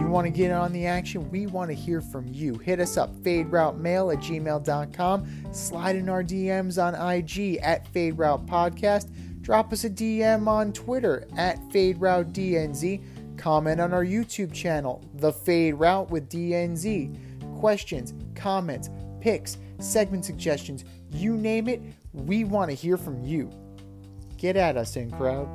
You want to get on the action? We want to hear from you. Hit us up, faderoutemail@gmail.com. Slide in our DMs on IG @FadeRoutePodcast. Drop us a DM on Twitter @FadeRouteDNZ. Comment on our YouTube channel, The Fade Route with DNZ. Questions, comments, picks, segment suggestions, you name it, we want to hear from you. Get at us, in crowd.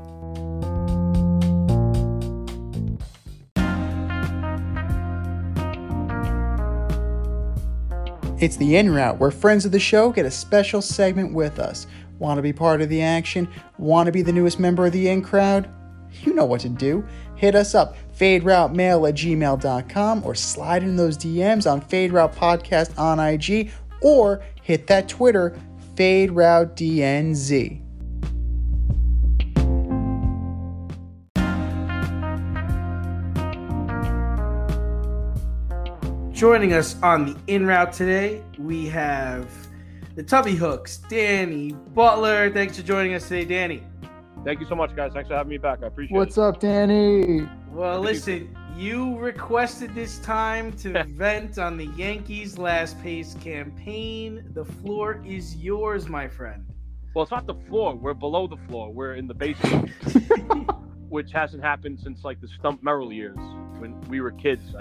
It's the In Route, where friends of the show get a special segment with us. Want to be part of the action? Want to be the newest member of the In Crowd? You know what to do. Hit us up, faderoutemail@gmail.com, or slide in those DMs on Fade Route Podcast on IG, or hit that Twitter, FadeRouteDNZ. Joining us on the In Route today, we have the Tubby Hooks, Danny Butler. Thanks for joining us today, Danny. Thank you so much, guys. Thanks for having me back. I appreciate it. What's up, Danny? Well, listen, you requested this time to vent on the Yankees' last place campaign. The floor is yours, my friend. Well, it's not the floor. We're below the floor. We're in the basement, which hasn't happened since like the Stump Merrill years when we were kids.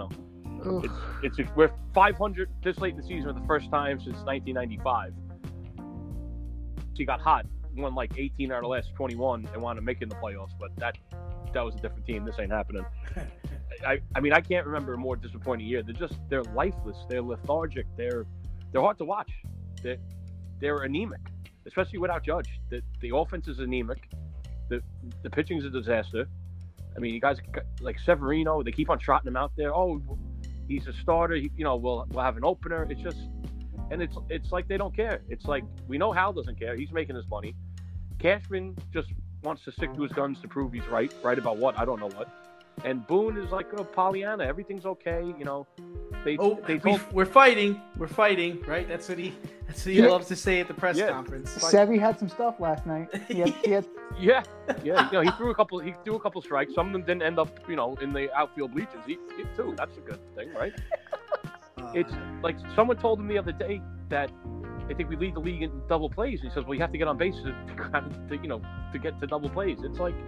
We're 500 this late in the season for the first time since 1995. She got hot, won like 18 out of the last 21, and wanted to make it in the playoffs. But that was a different team. This ain't happening. I mean, I can't remember a more disappointing year. They're lifeless. They're lethargic. They're hard to watch. They're anemic, especially without Judge. The offense is anemic. The pitching is a disaster. I mean, you guys like Severino. They keep on trotting him out there. Oh, he's a starter. We'll have an opener. It's just, and it's like they don't care. It's like we know Hal doesn't care. He's making his money. Cashman just wants to stick to his guns to prove he's right. Right about what? I don't know what. And Boone is like a Pollyanna. Everything's okay. We're fighting. We're fighting. Right? That's what he loves to say at the press conference. Sevy had some stuff last night. He had... Yeah. He threw a couple strikes. Some of them didn't end up, in the outfield bleachers. He too. That's a good thing, right? It's like someone told him the other day that I think we lead the league in double plays. And he says, "Well, you have to get on base to get to double plays." It's like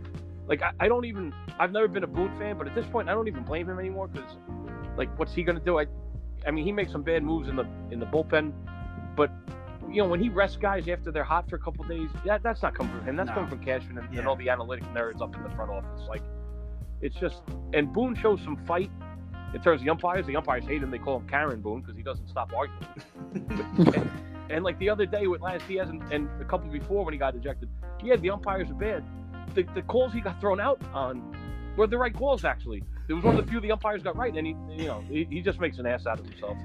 I've never been a Boone fan, but at this point, I don't even blame him anymore because, like, what's he gonna do? I mean, he makes some bad moves in the bullpen, but when he rests guys after they're hot for a couple days, that's not coming from him. That's coming from Cashman and all the analytic nerds up in the front office. Like, it's just, and Boone shows some fight in terms of the umpires. The umpires hate him. They call him Karen Boone because he doesn't stop arguing. and like the other day with Lance Diaz and a couple before when he got ejected, the umpires are bad. The calls he got thrown out on were the right calls, actually. It was one of the few the umpires got right, and he just makes an ass out of himself.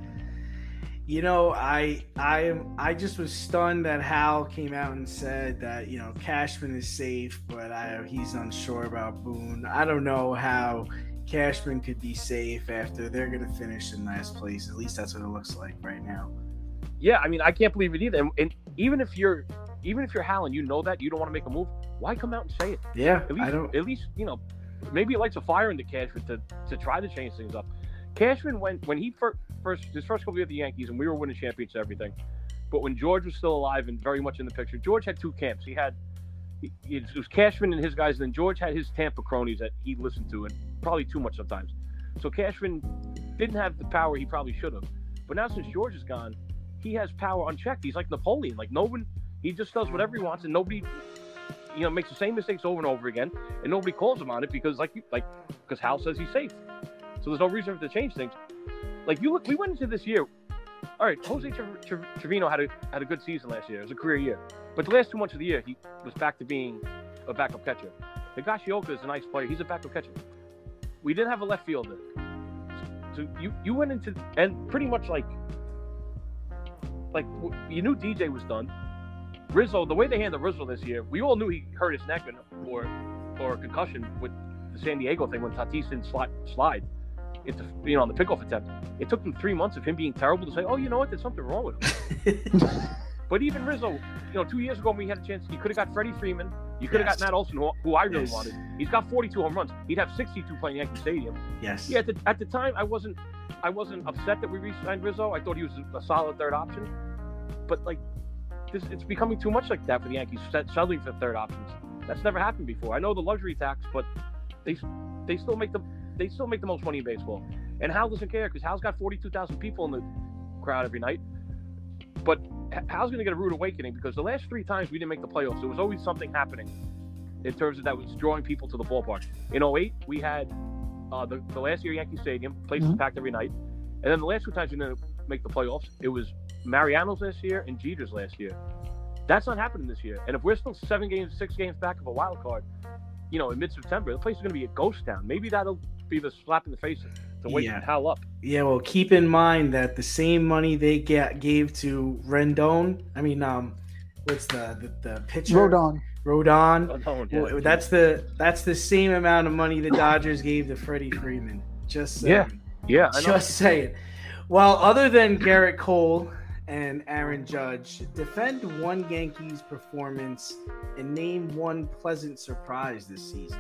I just was stunned that Hal came out and said that Cashman is safe, but he's unsure about Boone. I don't know how Cashman could be safe after they're going to finish in last place. At least that's what it looks like right now. Yeah, I mean, I can't believe it either. And even if you're Hal and you know that you don't want to make a move, why come out and say it? Yeah, At least maybe it lights a fire into Cashman to try to change things up. Cashman, when he his first couple years at the Yankees, and we were winning championships and everything, but when George was still alive and very much in the picture, George had two camps. It was Cashman and his guys, and then George had his Tampa cronies that he listened to, and probably too much sometimes. So Cashman didn't have the power he probably should have. But now since George is gone, he has power unchecked. He's like Napoleon. Like he just does whatever he wants, and nobody makes the same mistakes over and over again, and nobody calls him on it because because Hal says he's safe. So there's no reason for him to change things. Like we went into this year. All right, Jose Trevino had a good season last year. It was a career year. But the last 2 months of the year, he was back to being a backup catcher. Higashioka is a nice player. He's a backup catcher. We didn't have a left fielder. So you went into, and pretty much like you knew DJ was done. Rizzo, the way they handled Rizzo this year, we all knew he hurt his neck or a concussion with the San Diego thing when Tatis didn't slide into on the pickoff attempt. It took them 3 months of him being terrible to say, oh, you know what, there's something wrong with him. But even Rizzo, 2 years ago when we had a chance, he could have got Freddie Freeman You could have Yes. got Matt Olson, who I really Yes. wanted. He's got 42 home runs. He'd have 62 playing Yankee Stadium. Yes. Yeah, at the time, I wasn't upset that we re-signed Rizzo. I thought he was a solid third option. But like, it's becoming too much like that for the Yankees, settling for third options. That's never happened before. I know the luxury tax, but they still make the most money in baseball. And Hal doesn't care because Hal's got 42,000 people in the crowd every night. But Hal's going to get a rude awakening because the last 3 times we didn't make the playoffs, there was always something happening in terms of that was drawing people to the ballpark. In 2008, we had the last year Yankee Stadium, place was packed every night. And then the last 2 times we didn't make the playoffs, it was Mariano's last year and Jeter's last year. That's not happening this year. And if we're still 6 games back of a wild card, in mid-September, the place is going to be a ghost town. Maybe that'll be the slap in the face to wake Hal up. Yeah, well, keep in mind that the same money they gave to Rendon. I mean, what's the pitcher? Rodon. Rodon, yeah. Well, that's the same amount of money the Dodgers gave to Freddie Freeman. Just saying. Yeah, I know. Just saying. Well, other than Garrett Cole and Aaron Judge, defend one Yankees performance and name one pleasant surprise this season.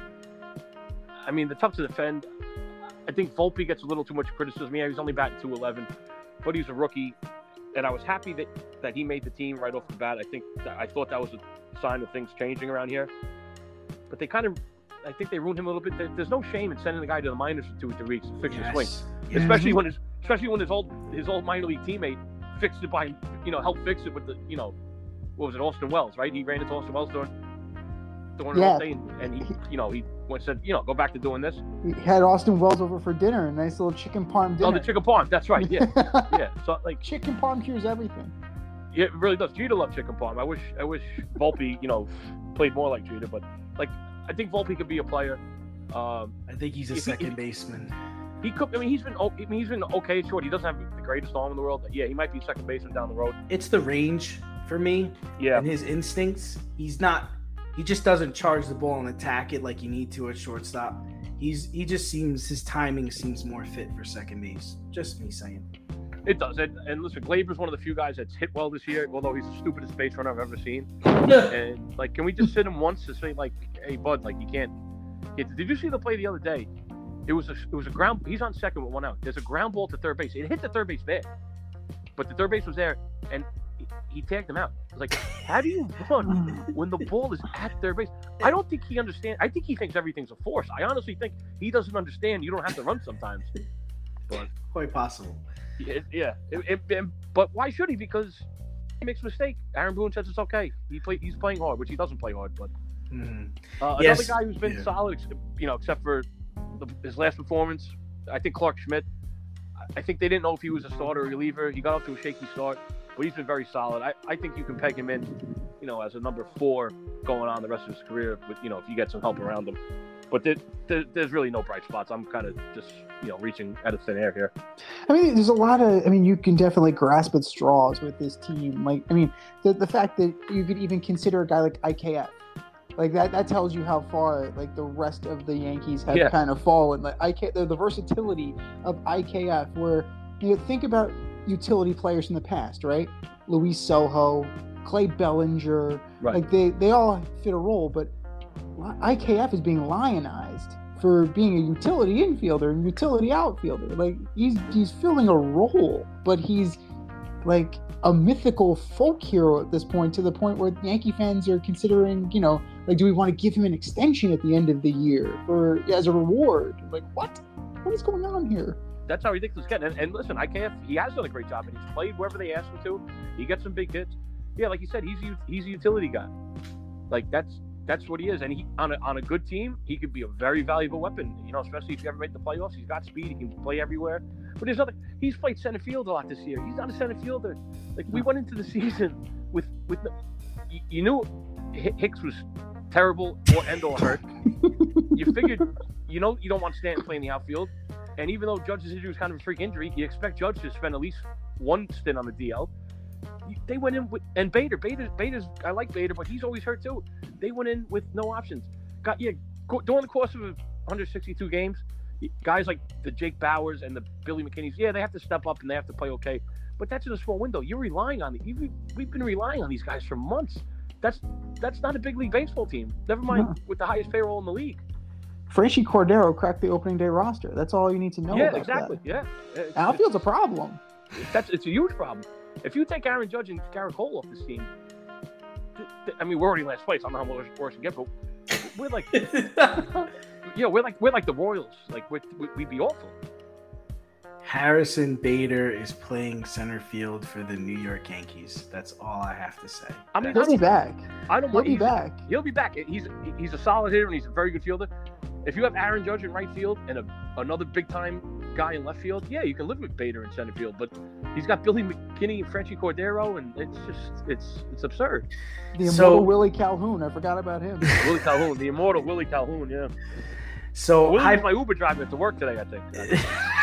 I mean, they're tough to defend. I think Volpe gets a little too much criticism. Yeah, he's only batting .211, but he's a rookie, and I was happy that he made the team right off the bat. I thought that was a sign of things changing around here, but I think they ruined him a little bit. There's no shame in sending the guy to the minors for 2 or 3 weeks to fix his swing, especially when his old minor league teammate fixed it by helped fix it with the what was it, Austin Wells, right? He ran into Austin Wells during the whole thing, and he said, go back to doing this. He had Austin Wells over for dinner, a nice little chicken parm dinner. Oh, the chicken parm, that's right, yeah. Yeah, so like chicken parm cures everything. Yeah, it really does. Jeter loved chicken parm. I wish Volpe, played more like Jeter, but like I think Volpe could be a player. I think he's a second baseman. He could. He's been okay. Short. He doesn't have the greatest arm in the world. But yeah, he might be second baseman down the road. It's the range for me. Yeah. And his instincts. He just doesn't charge the ball and attack it like you need to at shortstop. His timing seems more fit for second base. Just me saying. It does. And listen, Gleyber's one of the few guys that's hit well this year, although he's the stupidest base runner I've ever seen. And like, can we just sit him once to say like, hey bud, like you can't. Did you see the play the other day? It was a ground. He's on second with 1 out. There's a ground ball to third base. It hit the third base bad, but the third base was there, and he tagged him out. I was like, how do you run when the ball is at third base? I don't think he understands. I think he thinks everything's a force. I honestly think he doesn't understand. You don't have to run sometimes. But quite possible. Yeah. But why should he? Because he makes a mistake. Aaron Boone says it's okay. He's playing hard, which he doesn't play hard. But another guy who's been solid, except for his last performance, I think Clark Schmidt. I think they didn't know if he was a starter or reliever. He got off to a shaky start, but he's been very solid. I think you can peg him in, as a number 4 going on the rest of his career with, if you get some help around him. But there's really no bright spots. I'm kind of just, reaching out of thin air here. I mean, there's a lot of, you can definitely grasp at straws with this team. Like, the fact that you could even consider a guy like IKF. Like that tells you how far like the rest of the Yankees have kind of fallen. Like the versatility of IKF, where think about utility players in the past, right? Luis Sojo, Clay Bellinger, right. Like they all fit a role, but IKF is being lionized for being a utility infielder and utility outfielder. Like he's filling a role, but he's like a mythical folk hero at this point, to the point where Yankee fans are considering, like, do we want to give him an extension at the end of the year as a reward? Like, what is going on here? That's how ridiculous it's getting. And listen, IKF, he has done a great job, and he's played wherever they asked him to. He gets some big hits. Yeah, like you said, he's a utility guy. Like that's what he is. And he on a good team, he could be a very valuable weapon. Especially if you ever make the playoffs. He's got speed. He can play everywhere. But there's nothing. He's played center field a lot this year. He's not a center fielder. Like we went into the season with you knew Hicks was terrible or hurt. You figured you don't want Stanton playing the outfield. And even though Judge's injury was kind of a freak injury, you expect Judge to spend at least one stint on the DL. They went in with, and Bader's I like Bader, but he's always hurt too. They went in with no options. During the course of 162 games, guys like the Jake Bowers and the Billy McKinneys, they have to step up and they have to play okay. But that's in a small window. You're relying on we've been relying on these guys for months. That's not a big league baseball team. Never mind with the highest payroll in the league. Franchy Cordero cracked the opening day roster. That's all you need to know. Yeah, about exactly. That. Yeah, Outfield's a problem. It's a huge problem. If you take Aaron Judge and Garrett Cole off this team, I mean, we're already in last place. I don't know how much worse it can get, but we're like, we're like the Royals. Like we'd be awful. Harrison Bader is playing center field for the New York Yankees. That's all I have to say. I mean, He'll be back. He'll be back. He's a solid hitter and he's a very good fielder. If you have Aaron Judge in right field and another big time guy in left field, yeah, you can live with Bader in center field. But he's got Billy McKinney and Franchy Cordero, and it's absurd. The immortal Willie Calhoun. I forgot about him. Willie Calhoun, the immortal Willie Calhoun. Yeah. So Willie was my Uber driver to work today, I think.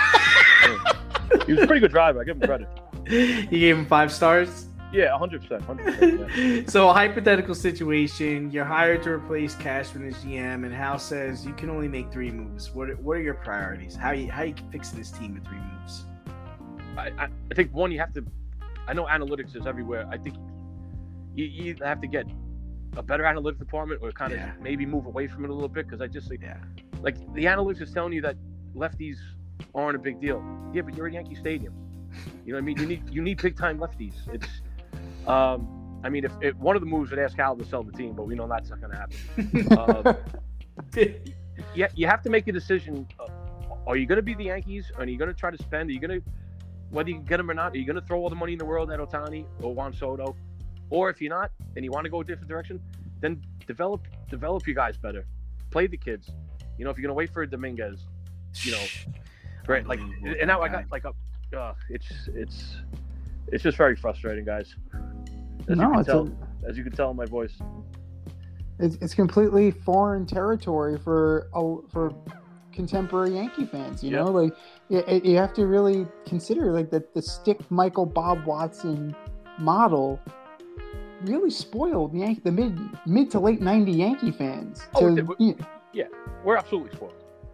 He was a pretty good driver. I give him credit. You gave him 5 stars? Yeah, 100%. Yeah. So a hypothetical situation, you're hired to replace Cashman as GM, and Hal says you can only make 3 moves. What are your priorities? How you fixing this team with 3 moves? I think one, you have to. I know analytics is everywhere. I think you have to get a better analytics department, or kind of maybe move away from it a little bit, because I just think like the analytics is telling you that lefties aren't a big deal. Yeah, but you're at Yankee Stadium. You know what I mean? You need big time lefties. It's I mean, if one of the moves would ask Hal to sell the team, but we know that's not going to happen. You have to make a decision. Are you going to be the Yankees? Are you going to try to spend? Are you going to, whether you get them or not, are you going to throw all the money in the world at Ohtani or Juan Soto? Or if you're not, and you want to go a different direction, then develop your guys better. Play the kids. You know, if you're going to wait for Dominguez, you know, right? Like, and now I got like it's just very frustrating, guys. As you can tell in my voice. It's completely foreign territory for contemporary Yankee fans. You know, like you have to really consider like that the stick Michael Bob Watson model really spoiled the mid to late '90s Yankee fans. We're absolutely spoiled.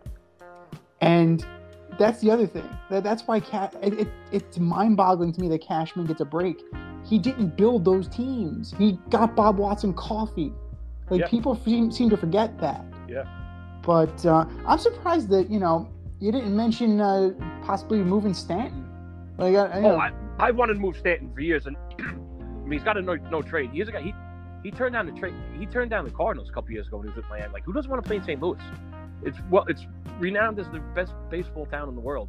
And that's the other thing. That's why it's mind-boggling to me that Cashman gets a break. He didn't build those teams. He got Bob Watson coffee. People seem to forget that. Yeah. But I'm surprised that you didn't mention possibly moving Stanton. I wanted to move Stanton for years, and I mean he's got a no trade. Years ago, he turned down the trade. He turned down the Cardinals a couple years ago when he was with Miami. Like, who doesn't want to play in St. Louis? It's renowned as the best baseball town in the world.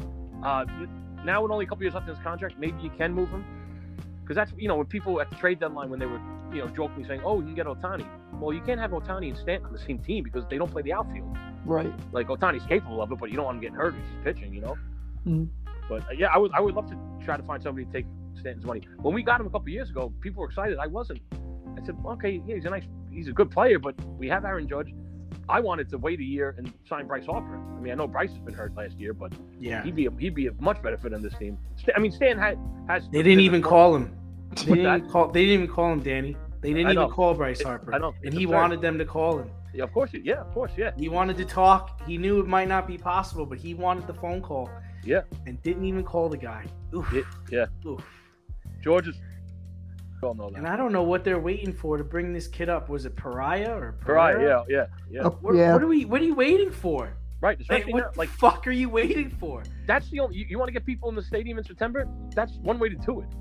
Now with only a couple years left in his contract, maybe you can move him. Because that's, when people at the trade deadline, when they were, jokingly saying, oh, you can get Ohtani. Well, you can't have Ohtani and Stanton on the same team because they don't play the outfield. Right. Like, Ohtani's capable of it, but you don't want him getting hurt if he's pitching, Mm-hmm. But, I would love to try to find somebody to take Stanton's money. When we got him a couple years ago, people were excited. I wasn't. I said, okay, yeah, he's a good player, but we have Aaron Judge. I wanted to wait a year and sign Bryce Harper. I mean, I know Bryce has been hurt last year, but he'd be a much better fit on this team. I mean, Stan has. They didn't even call him. They didn't even call him, Danny. They didn't even call Bryce Harper. I know. And he wanted them to call him. Yeah, of course. Yeah, of course. Yeah. He wanted to talk. He knew it might not be possible, but he wanted the phone call. Yeah. And didn't even call the guy. Oof. Yeah. Oof. George is. We all know that. And I don't know what they're waiting for to bring this kid up. Was it Pariah or Pariah? Yeah. What are you waiting for? Right. Especially what the fuck are you waiting for? That's the only. You want to get people in the stadium in September? That's one way to do it.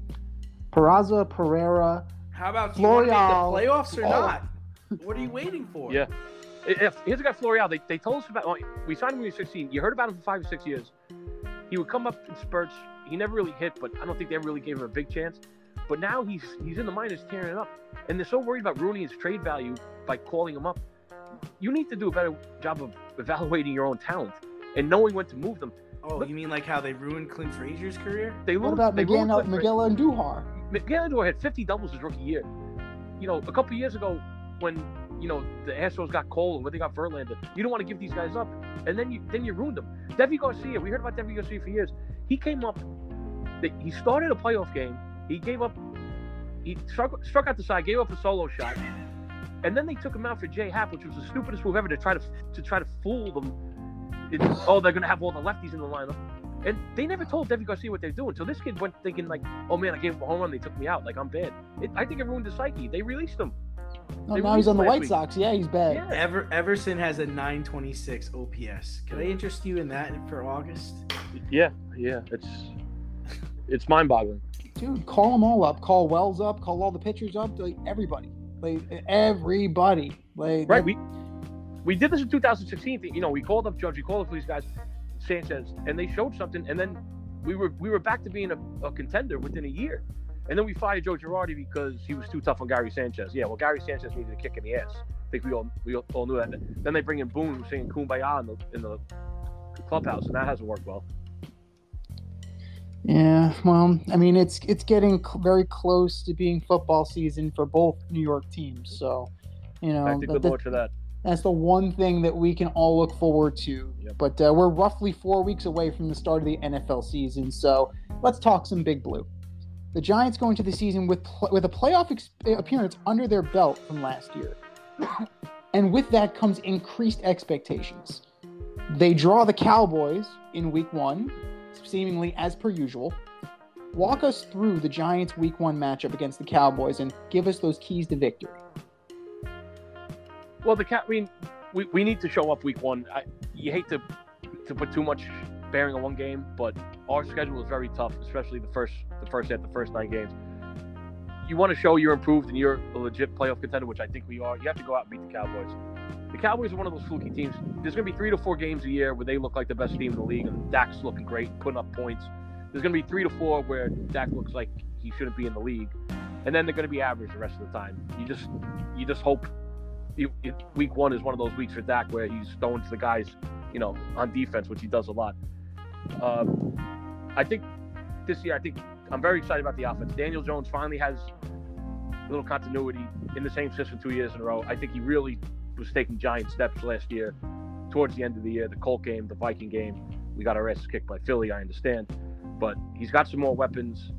Peraza, Pereira. How about you want to make the playoffs or not? What are you waiting for? Yeah. Here's a guy, Florial. They told us about. We signed him when he was 16. You heard about him for 5 or 6 years. He would come up in spurts. He never really hit, but I don't think they ever really gave him a big chance. But now he's in the minors tearing it up, and they're so worried about ruining his trade value by calling him up. You need to do a better job of evaluating your own talent and knowing when to move them. Oh, you mean like how they ruined Clint Frazier's career? What about Miguel Andujar? Miguel Andujar had 50 doubles his rookie year. A couple years ago when the Astros got Cole and when they got Verlander, you don't want to give these guys up, and then you ruined them. Deivi Garcia, we heard about Deivi Garcia for years. He came up. He started a playoff game. He gave up. He struck out the side, gave up a solo shot, and then they took him out for Jay Happ, which was the stupidest move ever to try to fool them. They're going to have all the lefties in the lineup. And they never told Deivi Garcia what they're doing. So this kid went thinking like, oh man, I gave him a home run. They took me out. Like, I'm bad. I think it ruined his psyche. They released him. No, now he's on the White Sox. Yeah, he's bad. Yeah. Everson has a 926 OPS. Can I interest you in that for August? Yeah. It's mind-boggling. Dude, call them all up. Call Wells up. Call all the pitchers up. Like, everybody. Like, everybody. Like, Right. We did this in 2016. You know, we called up Judge. We called up these guys, Sanchez, and they showed something. And then we were back to being a contender within a year. And then we fired Joe Girardi because he was too tough on Gary Sanchez. Yeah, well, Gary Sanchez needed a kick in the ass. I think we all knew that. Then they bring in Boone, who's singing Kumbaya in the clubhouse, and that hasn't worked well. Yeah, well, I mean, it's getting very close to being football season for both New York teams. So, you know, Thank the good Lord for that. That's the one thing that we can all look forward to. Yep. But we're roughly 4 weeks away from the start of the NFL season. So let's talk some Big Blue. The Giants go into the season with a playoff appearance under their belt from last year. And with that comes increased expectations. They draw the Cowboys in Week 1, seemingly as per usual. Walk us through the Giants' Week 1 matchup against the Cowboys and give us those keys to victory. Well, we need to show up Week 1. You hate to put too much bearing on one game, but our schedule is very tough, especially the first 9 games. You want to show you're improved and you're a legit playoff contender, which I think we are. You have to go out and beat the Cowboys. The Cowboys are one of those fluky teams. There's going to be 3 to 4 games a year where they look like the best team in the league, and Dak's looking great, putting up points. There's going to be 3 to 4 where Dak looks like he shouldn't be in the league, and then they're going to be average the rest of the time. You just hope Week 1 is one of those weeks for Dak where he's throwing to the guys, you know, on defense, which he does a lot. I think this year, I'm very excited about the offense. Daniel Jones finally has a little continuity in the same system 2 years in a row. I think he really was taking giant steps last year towards the end of the year. The Colt game, the Viking game, we got our asses kicked by Philly, I understand. But he's got some more weapons.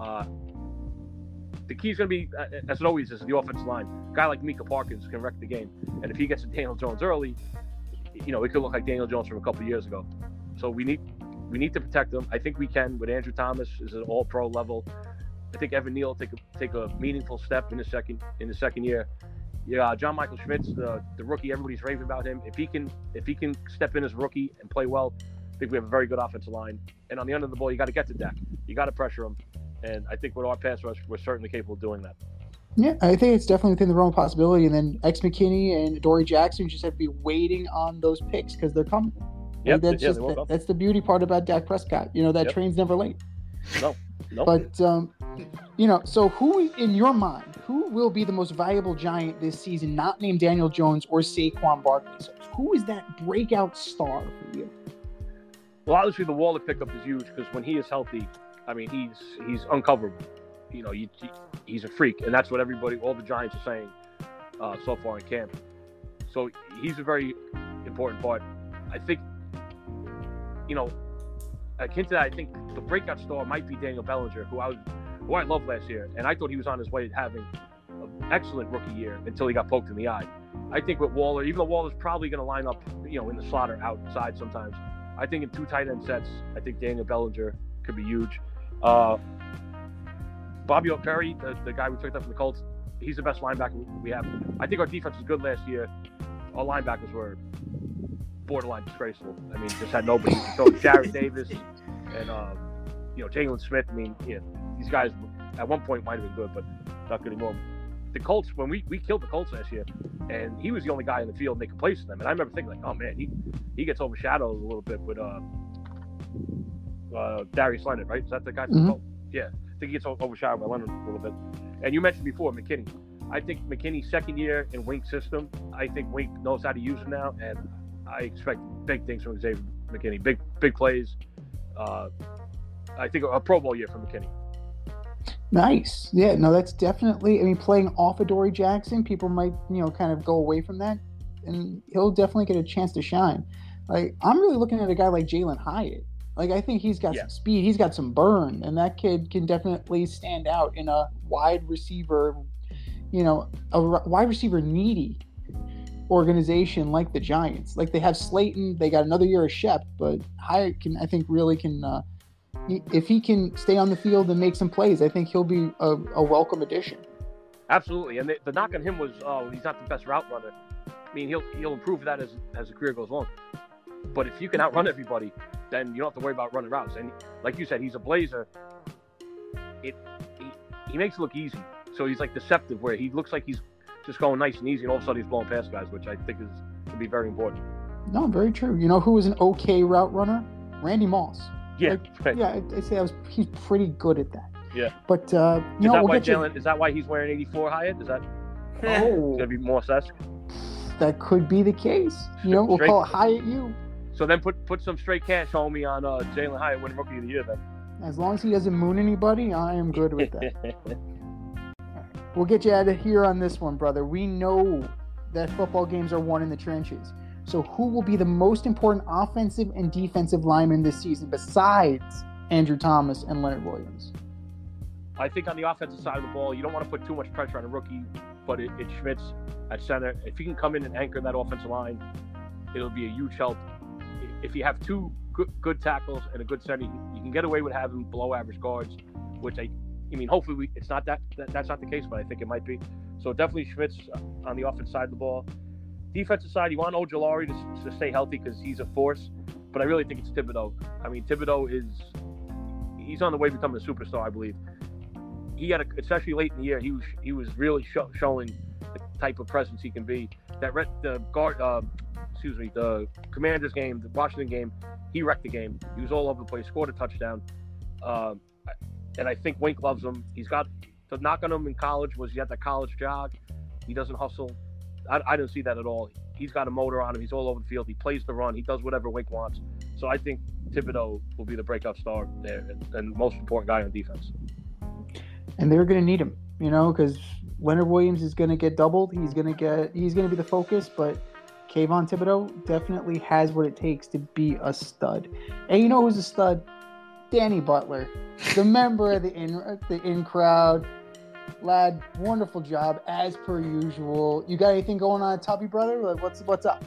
The key is going to be, as it always is, the offensive line. A guy like Micah Parsons can wreck the game. And if he gets to Daniel Jones early, you know, it could look like Daniel Jones from a couple of years ago. So we need to protect him. I think we can with Andrew Thomas is an all-pro level. I think Evan Neal will take a meaningful step in the second year. Yeah, John Michael Schmitz, the rookie, everybody's raving about him. If he can step in as a rookie and play well, I think we have a very good offensive line. And on the end of the ball, you got to get to Dak. You got to pressure him. And I think with our pass rush, we're certainly capable of doing that. Yeah, I think it's definitely within the realm of possibility. And then X McKinney and Dory Jackson just have to be waiting on those picks because they're coming. Yep, that's the beauty part about Dak Prescott. You know, that train's never late. No. But, you know, so who, in your mind, who will be the most valuable Giant this season, not named Daniel Jones or Saquon Barkley? So who is that breakout star for you? Well, obviously the Waller pickup is huge because when he is healthy, I mean, he's uncoverable. You know, he's a freak, and that's what all the Giants are saying so far in camp. So he's a very important part. I think, you know, akin to that, I think the breakout star might be Daniel Bellinger, who I loved last year, and I thought he was on his way to having an excellent rookie year until he got poked in the eye. I think with Waller, even though Waller's probably going to line up, you know, in the slot or outside sometimes, I think in 2 tight end sets, I think Daniel Bellinger could be huge. Bobby O'Perry, the guy we picked up from the Colts, he's the best linebacker we have. I think our defense was good last year. Our linebackers were borderline disgraceful. I mean, just had nobody. So Jarrett Davis and you know, Jalen Smith. I mean, yeah, these guys at one point might have been good, but not good anymore. The Colts, when we killed the Colts last year, and he was the only guy in the field, and they could place them. And I remember thinking, like, oh man, he gets overshadowed a little bit with Darius Leonard, right? Is that the guy from the Colts? Yeah, I think he gets overshadowed by Leonard a little bit. And you mentioned before McKinney. I think McKinney's second year in Wink's system. I think Wink knows how to use him now, and I expect big things from Xavier McKinney. Big plays. I think a Pro Bowl year for McKinney. Nice. Yeah, no, that's definitely, I mean, playing off of Dory Jackson, people might, you know, kind of go away from that, and he'll definitely get a chance to shine. Like, I'm really looking at a guy like Jalen Hyatt. Like, I think he's got some speed, he's got some burn, and that kid can definitely stand out in a wide receiver, you know, a wide receiver needy organization like the Giants. Like, they have Slayton, they got another year of Shep, but Hyatt I think really can, if he can stay on the field and make some plays, I think he'll be a welcome addition. Absolutely, and the knock on him was, he's not the best route runner. I mean, he'll improve that as the career goes on. But if you can outrun everybody, then you don't have to worry about running routes. And like you said, he's a blazer. He makes it look easy. So he's like deceptive, where he looks like he's just going nice and easy, and all of a sudden he's blowing past guys, which I think can be very important. No, very true. You know who was an okay route runner? Randy Moss. Yeah, right. Yeah, I'd say he's pretty good at that. Yeah. But is that why he's wearing 84, Hyatt? Is that gonna be more Sesk? That could be the case. We'll call it Hyatt U. So then put some straight cash, homie, on Jalen Hyatt winning Rookie of the Year then. As long as he doesn't moon anybody, I am good with that. We'll get you out of here on this one, brother. We know that football games are won in the trenches. So who will be the most important offensive and defensive lineman this season besides Andrew Thomas and Leonard Williams? I think on the offensive side of the ball, you don't want to put too much pressure on a rookie, but it's Schmitz at center. If he can come in and anchor that offensive line, it'll be a huge help. If you have two good tackles and a good center, you can get away with having below average guards, which I mean, hopefully it's not that's not the case, but I think it might be. So definitely Schmitz on the offensive side of the ball. Defensive side, you want Ojulari to stay healthy because he's a force, but I really think it's Thibodeau. I mean, Thibodeau he's on the way to becoming a superstar, I believe. He had especially late in the year, he was really showing the type of presence he can be. The Commanders game, the Washington game, he wrecked the game. He was all over the place, scored a touchdown. And I think Wink loves him. He's got the knock on him in college was he had that college jog. He doesn't hustle. I didn't see that at all. He's got a motor on him. He's all over the field. He plays the run. He does whatever Wink wants. So I think Thibodeau will be the breakout star there and most important guy on defense. And they're going to need him, because Leonard Williams is going to get doubled. He's going to be the focus, but Kayvon Thibodeau definitely has what it takes to be a stud. And you know who's a stud? Danny Butler, the member of the in crowd. Lad, wonderful job as per usual. You got anything going on at Tubby, brother? Like, what's up?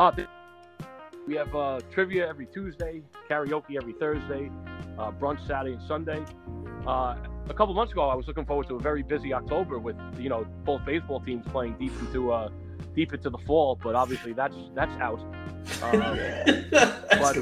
We have trivia every Tuesday, karaoke every Thursday, brunch Saturday and Sunday. A couple months ago, I was looking forward to a very busy October with both baseball teams playing deep into the fall, but obviously that's out. But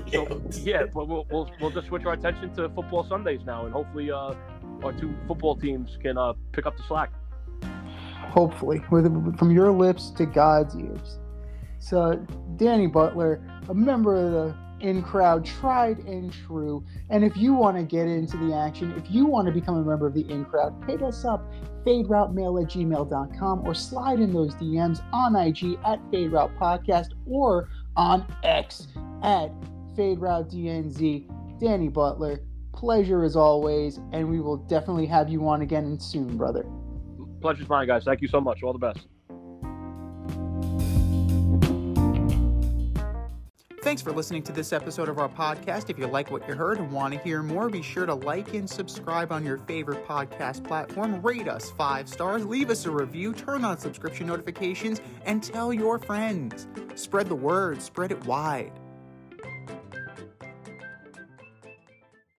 we'll just switch our attention to football Sundays now, and hopefully our two football teams can pick up the slack. Hopefully, from your lips to God's ears. So, Danny Butler, a member of the in-crowd, tried and true. And if you want to get into the action, if you want to become a member of the in-crowd, hit us up, faderoutemail@gmail.com, or slide in those DMs on IG at FadeRoutePodcast or on X at FadeRouteDNZ. Danny Butler, pleasure as always, and we will definitely have you on again soon, brother. Pleasure's mine, guys. Thank you so much. All the best. Thanks for listening to this episode of our podcast. If you like what you heard and want to hear more, be sure to like and subscribe on your favorite podcast platform. Rate us 5 stars, leave us a review, turn on subscription notifications, and tell your friends. Spread the word, spread it wide.